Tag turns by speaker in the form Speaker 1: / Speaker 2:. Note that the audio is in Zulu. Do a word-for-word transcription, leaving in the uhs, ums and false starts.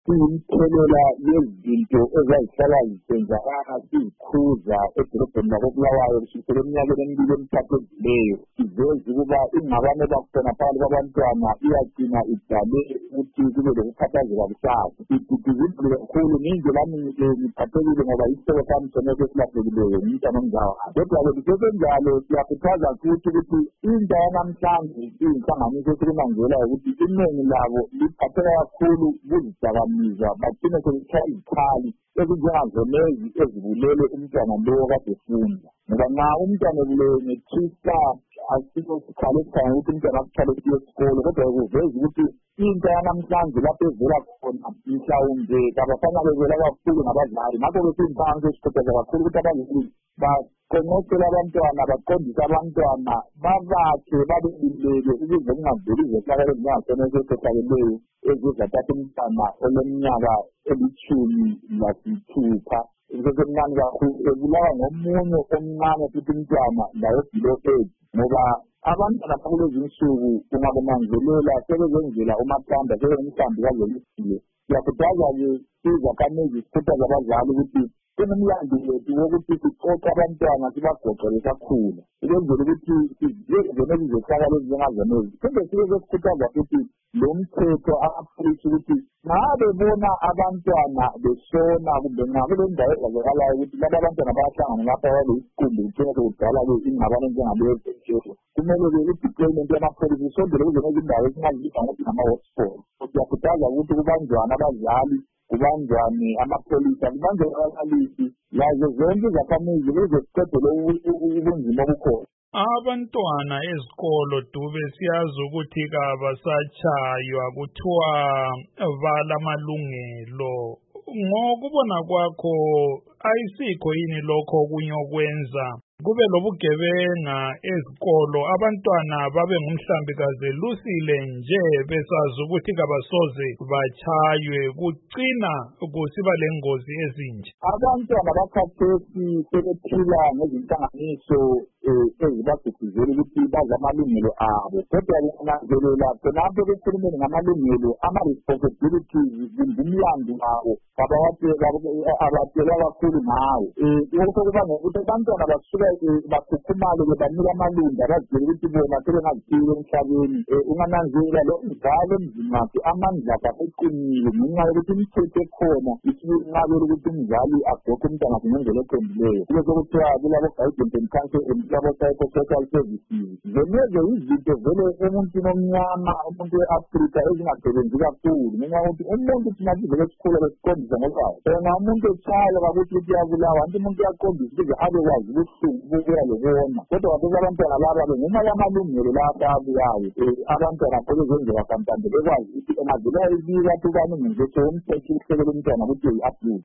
Speaker 1: kuyimthelela yezinto ezazihlala zisenzakala sizikhuza edolobheni lakoBulawayo kusukela eminyakeni emibili emithathu edluleyo. Iveza ukuba ingxabano ebakhona phakathi kwabantwana iyagcina idale ukuthi kube lokukhathazeka kusasa. Ididizile kakhulu nindlela ngiphathekile ngoba isitolo sami sonke silahlekileyo ngumntwana omzala. Kodwa-ke kusesenjalo siyakhuthaza futhi ukuthi intsha yanamhlanje iyinhlanganiso esikunanzela ukuthi iningi labo liphatheka kakhulu kuzidakamizwa bagcine sebetshaya izikhali ezinjengazonezi ezibulele umntwana lowo kade efunda. Ngoba nxa umntwana ebulewe ngethusa asikho sikhali esikhangela ukuthi umntwana akuthwale esiye esikolo, kodwa kuveza ukuthi intsha yanamhlanje lapho evela khona mhlawumbe kabafanelekela kakhulu ngabazali. Ngakho-ke siyinhlanganiso esikhuthaza kakhulu ukuthi abazali baqonqosele abantwana, baqondise abantwana, babakhe babeluleke ukuze kungaveli izehlakalo ezinjengasona esehlakeleyo ezizathatha umntwana oleminyaka elitshumi lasithupha. Kusesemncane kakhulu ebulawa ngomunye omncane futhi umntwana layo below age, ngoba abantwana bakulezi insuku ungakunanzelela sebezenzela umathanda sebemhlambi kalolisiye. Siyakhuthaza-ke izakhamizi sikhuthaza abazali ukuthi kunomlando wethu wokuthi siqoqe abantwana sibagoqe besakhula ukwenzela ukuthi sizeneze izehlakalo ezinjengazonezi. Phinde sibe sesikhuthaza futhi lo mthetho abaphrishi ukuthi nxa bebona abantwana beshona kumbe nxa kulendawo ezazakalayo ukuthi laba abantwana bayahlangana lapha babe isiqumbi kuthina sekudala-ke ingxabano enjengaleyo ezeshesho, kumele-ke i-deployment yamapholisa isondele kuzo izindawo esingazibika ngokuthi ngama-hotspot. Siyakhuthaza ukuthi kubanjwane abazali, kubanjwane amapholisa, kubanjwane ababalisi, yazo zonke izakhamizi ukuze siqedele ubunzima obukhona.
Speaker 2: Abantwana ezikolo Dube siyazi ukuthi kabasatshaywa kuthiwa balamalungelo. Ngokubona kwakho ayisikho yini lokho okunye okwenza kube lobugebenga ezikolo, abantwana babe ngumhlambikazi lusile nje besazi ukuthi kabasoze bachaywe, kucina kusiba lengozi ezinje?
Speaker 1: Abantwana bakhathesi sebephila ngezinhlanganiso ezibagqugquzela ukuthi bazi amalungelo abo, kodwa kunanzelela khonapho bekhulumeni ngamalungelo, ama-responsibilities ngumlando wabo abatshela kakhulu ngawo. Lokho kubanga ukuthi abantwana basuka bakhukhumale bebanika amalunga bazitshela ukuthi bona sebengazifika emhlabeni. Ungananzelela lo mdlalo emzini wakhe amandla akhe eqinile ngenxa yokuthi imithetho ekhona isinqabela ukuthi umzali agoqe umntwana wakhe ngendlela eqondileyo. Kube sekuthiwa kulabo guidance and counsel and labo psychosocial services, zenezo izinto vele emuntwini omnyama, umuntu we-Afrika ezingasebenzi kakhulu ngenxa yokuthi umuntu thina sivele sikhula besiqondisa ngokwayo. Yena umuntu etshaywa kakuthi ukuthi uyabulawa, anti umuntu uyaqondisa ukuze abekwazi ubuhlungu bokuya lokubona. Kodwa kakhulu abantwana laba ngenxa yamalungelo lapha abuyayo, abantwana phela zenzeka kanti bekwazi ukuthi engavela ibika tubani ngezetho umthetho ukuhlekela umntwana ukuthi uyi-abuse.